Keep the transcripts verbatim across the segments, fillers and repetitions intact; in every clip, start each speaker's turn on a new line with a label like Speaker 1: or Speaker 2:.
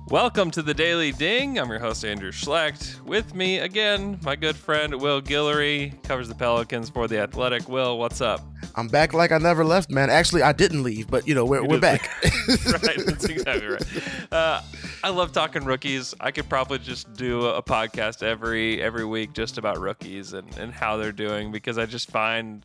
Speaker 1: Welcome to the Daily Ding. I'm your host, Andrew Schlecht. With me again, my good friend, Will Guillory, covers the Pelicans for The Athletic. Will, what's up?
Speaker 2: I'm back like I never left, man. Actually, I didn't leave, but, you know, we're,
Speaker 1: You
Speaker 2: we're
Speaker 1: did-
Speaker 2: back.
Speaker 1: Right, that's exactly right. Uh, I love talking rookies. I could probably just do a podcast every every week just about rookies and, and how they're doing because I just find...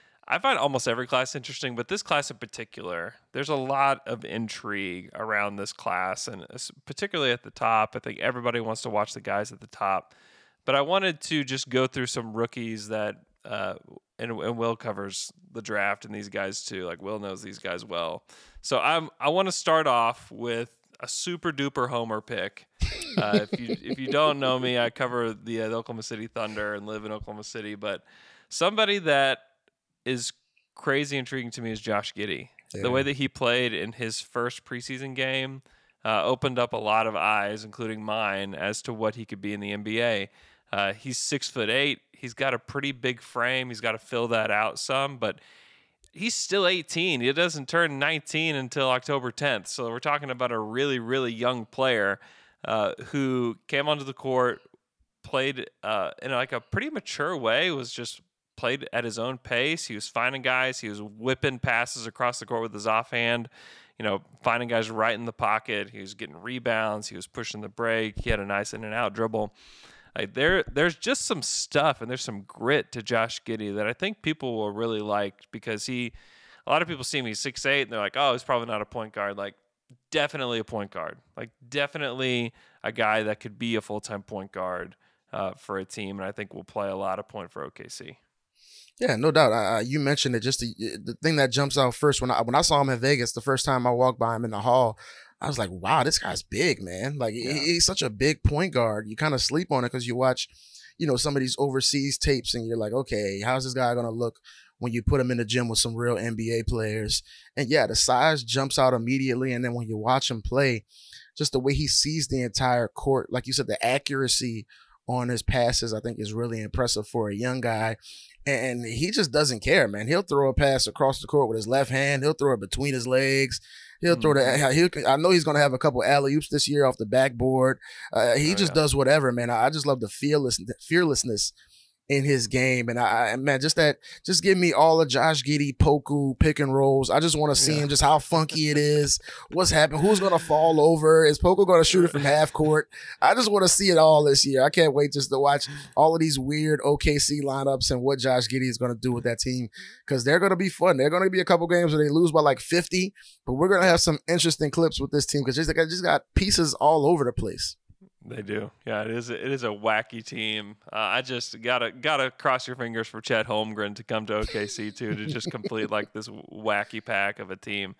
Speaker 1: I find almost every class interesting, but this class in particular, there's a lot of intrigue around this class, and particularly at the top. I think everybody wants to watch the guys at the top. But I wanted to just go through some rookies that, uh, and, and Will covers the draft and these guys too. Like Will knows these guys well. So I'm I want to start off with a super duper homer pick. Uh, if you if you don't know me, I cover the, uh, the Oklahoma City Thunder and live in Oklahoma City. But somebody that is crazy intriguing to me is Josh Giddey. Yeah. The way that he played in his first preseason game uh, opened up a lot of eyes, including mine, as to what he could be in the N B A. Uh, he's six foot eight. He's got a pretty big frame. He's got to fill that out some, but he's still eighteen. He doesn't turn nineteen until October tenth. So we're talking about a really, really young player uh, who came onto the court, played uh, in like a pretty mature way, was just played at his own pace. He was finding guys. He was whipping passes across the court with his offhand, you know, finding guys right in the pocket. He was getting rebounds. He was pushing the break. He had a nice in and out dribble. Like there, there's just some stuff and there's some grit to Josh Giddey that I think people will really like because he, a lot of people see him, he's six eight and they're like, oh, he's probably not a point guard. Like definitely a point guard. Like definitely a guy that could be a full-time point guard uh, for a team. And I think will play a lot of point for O K C.
Speaker 2: Yeah, no doubt. Uh, you mentioned it. Just the, the thing that jumps out first when I when I saw him in Vegas the first time I walked by him in the hall, I was like, "Wow, this guy's big, man! Like yeah. he, he's such a big point guard." You kind of sleep on it because you watch, you know, some of these overseas tapes, and you're like, "Okay, how's this guy gonna look when you put him in the gym with some real N B A players?" And yeah, the size jumps out immediately, and then when you watch him play, just the way he sees the entire court, like you said, the accuracy on his passes, I think is really impressive for a young guy. And he just doesn't care, man. He'll throw a pass across the court with his left hand. He'll throw it between his legs. He'll mm-hmm. throw that. He'll, I know he's going to have a couple alley-oops this year off the backboard. Uh, he oh, just yeah. does whatever, man. I just love the fearless, fearlessness in his game. And I, man, just that, just give me all of Josh Giddey, Poku, pick and rolls. I just want to see yeah. him, just how funky it is. What's happening? Who's going to fall over? Is Poku going to shoot it from half court? I just want to see it all this year. I can't wait just to watch all of these weird O K C lineups and what Josh Giddey is going to do with that team because they're going to be fun. They're going to be a couple games where they lose by like fifty, but we're going to have some interesting clips with this team because they just got pieces all over the place.
Speaker 1: They do, yeah. It is. It is a wacky team. Uh, I just gotta gotta cross your fingers for Chet Holmgren to come to O K C too to just complete like this wacky pack of a team.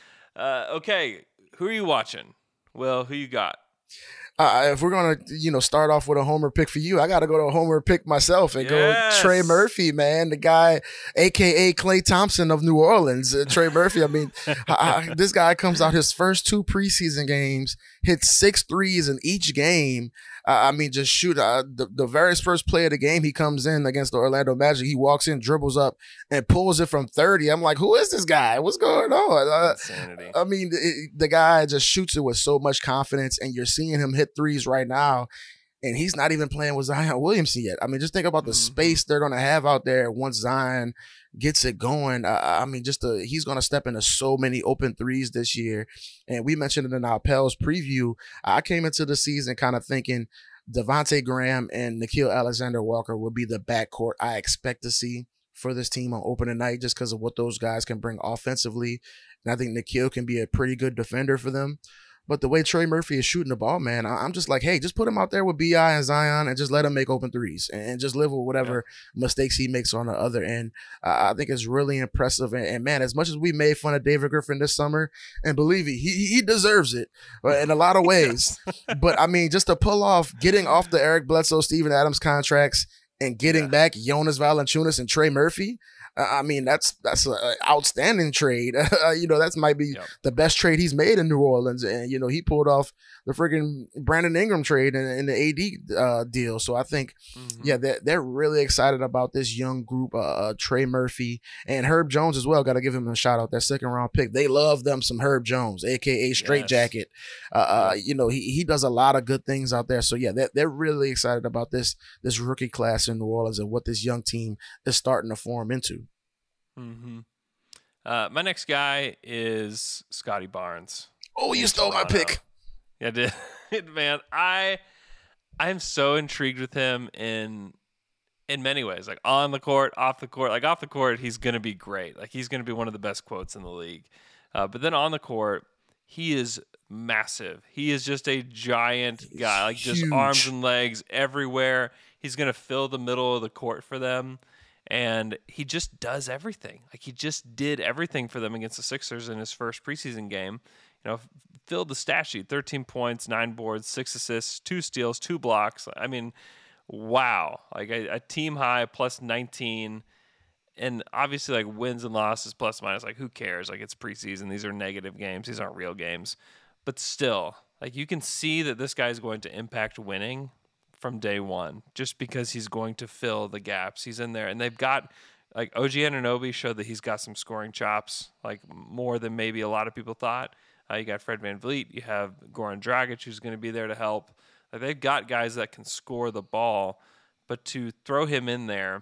Speaker 1: Uh, okay, who are you watching? Will, who you got?
Speaker 2: Uh, if we're gonna, you know, start off with a homer pick for you, I got to go to a homer pick myself and
Speaker 1: yes.
Speaker 2: go Trey Murphy, man, the guy, A K A Klay Thompson of New Orleans. Uh, Trey Murphy, I mean, I, I, this guy comes out his first two preseason games, hits six threes in each game. Uh, I mean, just shoot. Uh, the, the very first play of the game, he comes in against the Orlando Magic. He walks in, dribbles up, and pulls it from thirty. I'm like, who is this guy? What's going on? Uh,
Speaker 1: Insanity.
Speaker 2: I mean, it, the guy just shoots it with so much confidence, and you're seeing him hit threes right now, and he's not even playing with Zion Williamson yet. I mean, just think about the mm-hmm. space they're going to have out there once Zion gets it going. Uh, I mean, just the, he's going to step into so many open threes this year. And we mentioned it in our Pels preview. I came into the season kind of thinking Devontae Graham and Nickeil Alexander-Walker will be the backcourt I expect to see for this team on opening night just because of what those guys can bring offensively. And I think Nickeil can be a pretty good defender for them. But the way Trey Murphy is shooting the ball, man, I'm just like, hey, just put him out there with B I and Zion and just let him make open threes and just live with whatever yeah. mistakes he makes on the other end. Uh, I think it's really impressive. And, and, man, as much as we made fun of David Griffin this summer, and believe me, he, he deserves it in a lot of ways. But, I mean, just to pull off getting off the Eric Bledsoe, Steven Adams contracts and getting yeah. back Jonas Valanciunas and Trey Murphy, I mean, that's that's an outstanding trade. You know, that might be
Speaker 1: Yep.
Speaker 2: the best trade he's made in New Orleans. And, you know, he pulled off the freaking Brandon Ingram trade in, in the A D uh, deal. So I think,
Speaker 1: Mhm.
Speaker 2: yeah, they're, they're really excited about this young group, uh, uh, Trey Murphy and Herb Jones as well. Got to give him a shout out. That second round pick. They love them some Herb Jones, a k a. Straight
Speaker 1: Yes.
Speaker 2: Jacket. Uh, uh, you know, he, he does a lot of good things out there. So, yeah, they're, they're really excited about this, this rookie class in New Orleans and what this young team is starting to form into.
Speaker 1: Mm-hmm. Uh, my next guy is Scotty Barnes.
Speaker 2: Oh, you
Speaker 1: in
Speaker 2: stole my
Speaker 1: Toronto.
Speaker 2: pick.
Speaker 1: Yeah, I did. Man, I I'm so intrigued with him in in many ways. Like on the court, off the court. Like off the court, he's gonna be great. Like he's gonna be one of the best quotes in the league. Uh, but then on the court, he is massive. He is just a giant
Speaker 2: He's
Speaker 1: guy. Like just
Speaker 2: huge.
Speaker 1: arms and legs everywhere. He's gonna fill the middle of the court for them. And he just does everything. Like he just did everything for them against the Sixers in his first preseason game. You know, filled the stat sheet: thirteen points, nine boards, six assists, two steals, two blocks. I mean, wow! Like a, a team high plus nineteen, and obviously like wins and losses plus minus. Like who cares? Like it's preseason. These are negative games. These aren't real games. But still, like you can see that this guy is going to impact winning from day one, just because he's going to fill the gaps. He's in there, and they've got like O G Anunoby showed that he's got some scoring chops, like more than maybe a lot of people thought. Uh, you got Fred VanVleet, you have Goran Dragic, who's going to be there to help. Like they've got guys that can score the ball, but to throw him in there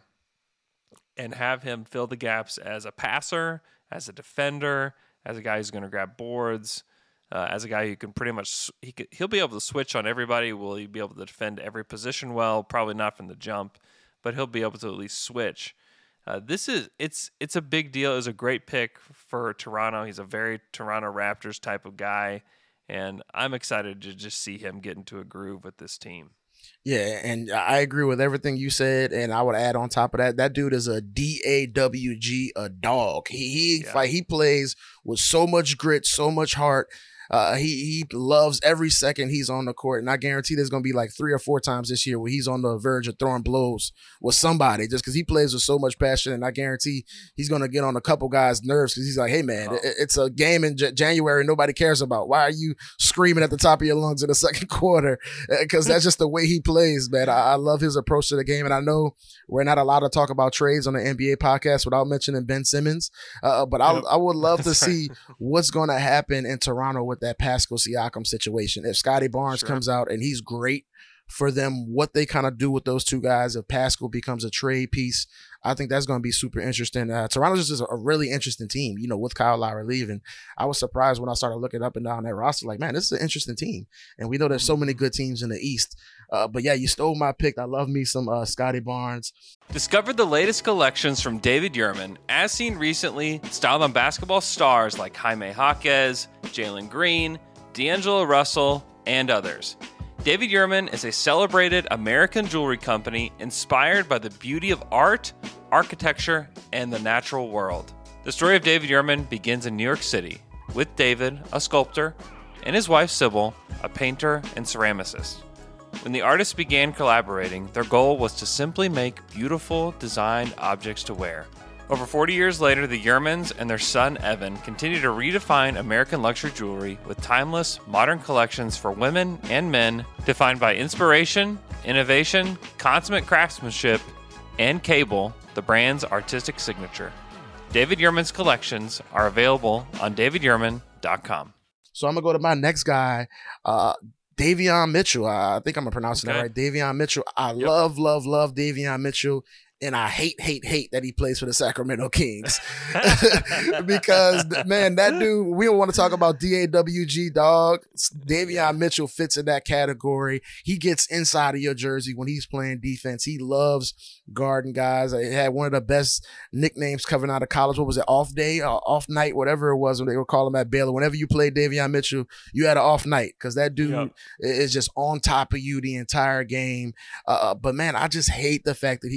Speaker 1: and have him fill the gaps as a passer, as a defender, as a guy who's going to grab boards. Uh, as a guy who can pretty much he could, he'll be able to switch on everybody. Will he be able to defend every position well? Probably not from the jump, but he'll be able to at least switch. Uh, this is it's it's a big deal. It was a great pick for Toronto. He's a very Toronto Raptors type of guy, and I'm excited to just see him get into a groove with this team.
Speaker 2: Yeah, and I agree with everything you said, and I would add on top of that, that dude is a D A W G, a dog. He he
Speaker 1: Yeah.
Speaker 2: like he plays with so much grit, so much heart. Uh, he he loves every second he's on the court, and I guarantee there's gonna be like three or four times this year where he's on the verge of throwing blows with somebody just because he plays with so much passion. And I guarantee he's gonna get on a couple guys' nerves because he's like, "Hey man,
Speaker 1: Oh.
Speaker 2: it, it's a game in J- January nobody cares about. Why are you screaming at the top of your lungs in the second quarter?" Because that's just the way he plays, man. I, I love his approach to the game, and I know we're not allowed to talk about trades on the N B A podcast without mentioning Ben Simmons. Uh, but I
Speaker 1: Yep.
Speaker 2: I would love to
Speaker 1: That's right.
Speaker 2: see what's going to happen in Toronto with that Pascal Siakam situation. If Scotty Barnes
Speaker 1: Sure.
Speaker 2: comes out and he's great for them, what they kind of do with those two guys, if Pascal becomes a trade piece, I think that's going to be super interesting. Uh, Toronto's just a really interesting team, you know, with Kyle Lowry leaving. I was surprised when I started looking up and down that roster, like, man, this is an interesting team. And we know there's so many good teams in the East. Uh, but yeah, you stole my pick. I love me some uh, Scotty Barnes.
Speaker 1: Discover the latest collections from David Yurman, as seen recently, styled on basketball stars like Jaime Jaquez, Jalen Green, D'Angelo Russell, and others. David Yurman is a celebrated American jewelry company inspired by the beauty of art, architecture, and the natural world. The story of David Yurman begins in New York City, with David, a sculptor, and his wife Sybil, a painter and ceramicist. When the artists began collaborating, their goal was to simply make beautiful, designed objects to wear. Over forty years later, the Yurmans and their son Evan continue to redefine American luxury jewelry with timeless, modern collections for women and men defined by inspiration, innovation, consummate craftsmanship, and Cable, the brand's artistic signature. David Yurman's collections are available on david yurman dot com.
Speaker 2: So I'm going to go to my next guy, uh, Davion Mitchell. I think I'm pronouncing
Speaker 1: Okay.
Speaker 2: that right. Davion Mitchell. I
Speaker 1: Yep.
Speaker 2: love, love, love Davion Mitchell. And I hate, hate, hate that he plays for the Sacramento Kings. Because, man, that dude, we don't want to talk about D A W G, dog. Davion Mitchell fits in that category. He gets inside of your jersey when he's playing defense. He loves guarding guys. He had one of the best nicknames coming out of college. What was it? Off day, uh, off night, whatever it was when they were calling him at Baylor. Whenever you played Davion Mitchell, you had an off night because that dude
Speaker 1: Yep.
Speaker 2: is just on top of you the entire game. Uh, but, man, I just hate the fact that he goes to that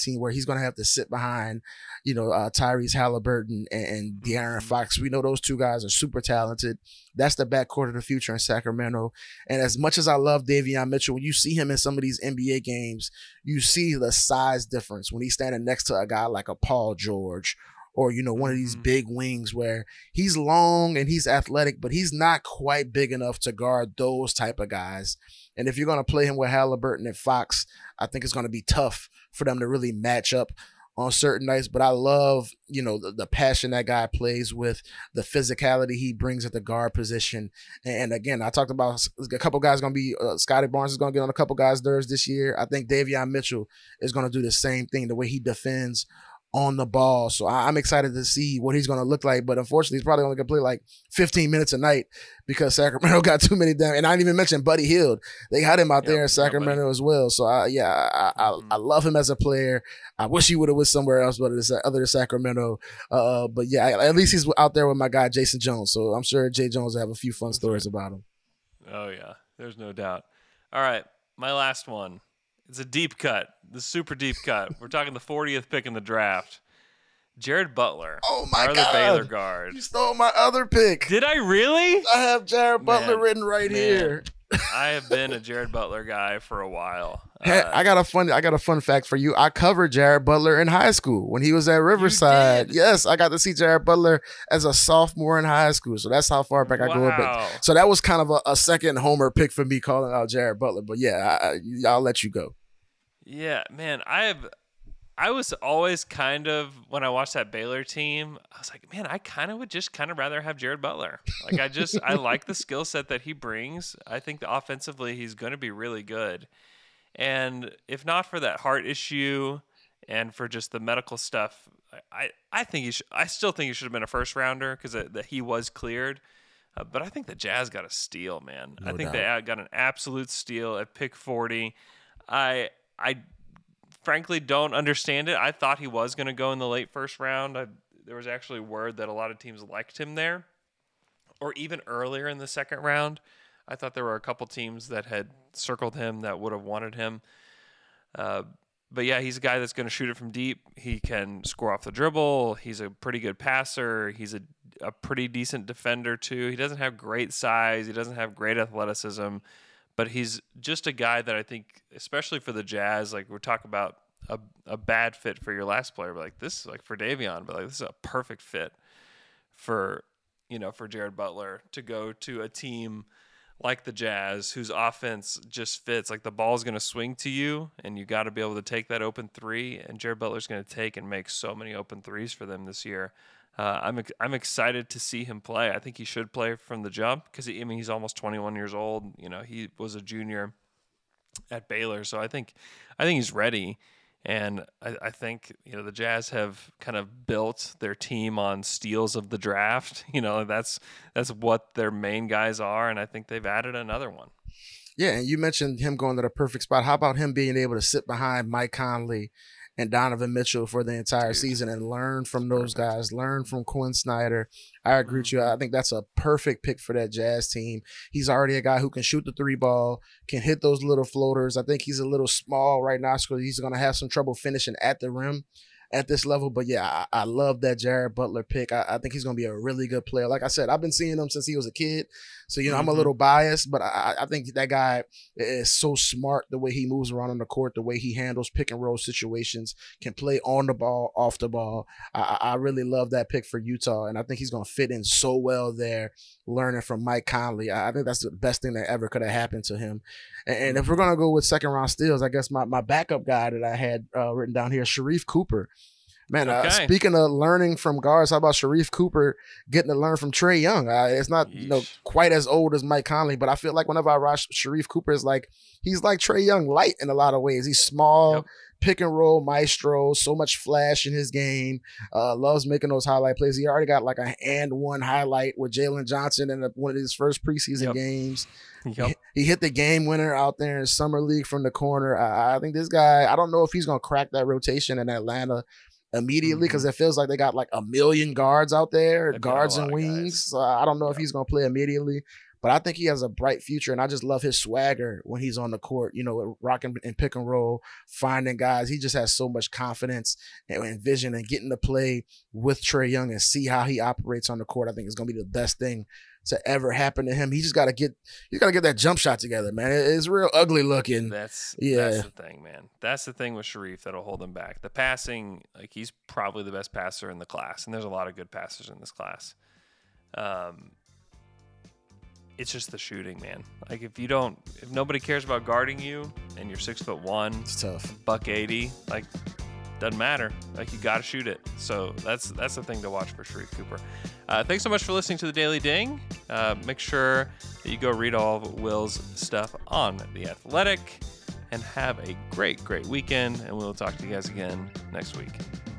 Speaker 2: team where he's going to have to sit behind, you know, uh, Tyrese Halliburton and, and De'Aaron Fox. We know those two guys are super talented. That's the backcourt of the future in Sacramento. And as much as I love Davion Mitchell, when you see him in some of these N B A games, you see the size difference when he's standing next to a guy like a Paul George or, you know, one of these big wings where he's long and he's athletic, but he's not quite big enough to guard those type of guys. And if you're going to play him with Halliburton and Fox, I think it's going to be tough for them to really match up on certain nights. But I love, you know, the, the passion that guy plays with, the physicality he brings at the guard position. And again, I talked about a couple guys going to be, uh, Scotty Barnes is going to get on a couple guys' nerves this year. I think Davion Mitchell is going to do the same thing, the way he defends on the ball. So I'm excited to see what he's going to look like. But unfortunately, he's probably only going to play like fifteen minutes a night because Sacramento got too many damn. And I didn't even mention Buddy Hield. They had him out yep, there in Sacramento as well. So I, yeah, I, I, I love him as a player. I wish he would have went somewhere else, but it's other than Sacramento. Uh, but yeah, at least he's out there with my guy Jason Jones. So I'm sure Jay Jones will have a few fun stories about him.
Speaker 1: Oh yeah, there's no doubt. All right, my last one. It's a deep cut, the super deep cut. We're talking the fortieth pick in the draft. Jared Butler.
Speaker 2: Oh, my
Speaker 1: our
Speaker 2: God.
Speaker 1: Other Baylor guard.
Speaker 2: You stole my other pick.
Speaker 1: Did I really?
Speaker 2: I have Jared Butler
Speaker 1: man,
Speaker 2: written right
Speaker 1: man.
Speaker 2: here.
Speaker 1: I have been a Jared Butler guy for a while.
Speaker 2: Hey,
Speaker 1: uh,
Speaker 2: I got a fun I got a fun fact for you. I covered Jared Butler in high school when he was at Riverside. Yes, I got to see Jared Butler as a sophomore in high school. So that's how far back I
Speaker 1: wow.
Speaker 2: go. Back. So that was kind of a, a second homer pick for me calling out Jared Butler. But yeah, I, I'll let you go.
Speaker 1: Yeah, man, I have. I was always kind of, when I watched that Baylor team, I was like, man, I kind of would just kind of rather have Jared Butler. Like, I just, I like the skill set that he brings. I think that offensively, he's going to be really good. And if not for that heart issue and for just the medical stuff, I, I think he should, I still think he should have been a first rounder because that he was cleared. Uh, but I think the Jazz got a steal, man. No I think doubt. They got an absolute steal at pick forty. I, I, frankly don't understand it. I thought he was going to go in the late first round. I, there was actually word that a lot of teams liked him there, or even earlier in the second round. I thought there were a couple teams that had circled him that would have wanted him. Uh, but yeah, he's a guy that's going to shoot it from deep. He can score off the dribble. He's a pretty good passer. He's a, a pretty decent defender too. He doesn't have great size. He doesn't have great athleticism. But he's just a guy that I think, especially for the Jazz, like we're talking about a, a bad fit for your last player, but like this is like for Davion, but like this is a perfect fit for, you know, for Jared Butler to go to a team like the Jazz whose offense just fits. Like the ball's going to swing to you and you got to be able to take that open three, and Jared Butler's going to take and make so many open threes for them this year. Uh, I'm I'm excited to see him play. I think he should play from the jump because I mean he's almost twenty-one years old. You know, he was a junior at Baylor, so I think I think he's ready. And I, I think you know the Jazz have kind of built their team on steals of the draft. You know, that's that's what their main guys are, and I think they've added another one.
Speaker 2: Yeah, and you mentioned him going to the perfect spot. How about him being able to sit behind Mike Conley and Donovan Mitchell for the entire Dude. season and learn from those guys, learn from Quinn Snyder. I agree with you. I think that's a perfect pick for that Jazz team. He's already a guy who can shoot the three ball, can hit those little floaters. I think he's a little small right now, so he's going to have some trouble finishing at the rim at this level. But yeah, I, I love that Jared Butler pick. I, I think he's going to be a really good player. Like I said, I've been seeing him since he was a kid. So, you know, mm-hmm. I'm a little biased, but I, I think that guy is so smart, the way he moves around on the court, the way he handles pick and roll situations, can play on the ball, off the ball. I, I really love that pick for Utah, and I think he's going to fit in so well there, learning from Mike Conley. I, I think that's the best thing that ever could have happened to him. And, and if we're going to go with second round steals, I guess my, my backup guy that I had uh, written down here, Sharife Cooper. Man, okay. uh, speaking of learning from guards, how about Sharife Cooper getting to learn from Trae Young? Uh, it's not Yeesh. you know quite as old as Mike Conley, but I feel like whenever I watch Sharife Cooper, is like he's like Trae Young light in a lot of ways. He's small, yep. pick and roll maestro, so much flash in his game. Uh, loves making those highlight plays. He already got like a and one highlight with Jalen Johnson in a, one of his first preseason yep. games. Yep. He, he hit the game winner out there in summer league from the corner. I, I think this guy. I don't know if he's gonna crack that rotation in Atlanta immediately because mm-hmm. it feels like they got like a million guards out there, They've guards and wings. So I don't know yeah. if he's going to play immediately. but I think he has a bright future, and I just love his swagger when he's on the court, you know, rocking and pick and roll, finding guys. He just has so much confidence and, and vision, and getting to play with Trae Young and see how he operates on the court, I think is going to be the best thing to ever happen to him. He just got to get, you got to get that jump shot together, man. It, it's real ugly looking.
Speaker 1: That's
Speaker 2: yeah.
Speaker 1: That's the thing, man. That's the thing with Sharife that'll hold him back. The passing, like he's probably the best passer in the class, and there's a lot of good passers in this class. Um, it's just the shooting, man. Like if you don't, if nobody cares about guarding you, and you're six foot one,
Speaker 2: it's tough.
Speaker 1: Buck eighty, like. Doesn't matter. Like you got to shoot it. So that's that's the thing to watch for Sharife Cooper. Uh, thanks so much for listening to the Daily Ding. Uh, make sure that you go read all of Will's stuff on The Athletic, and have a great, great weekend. And we'll talk to you guys again next week.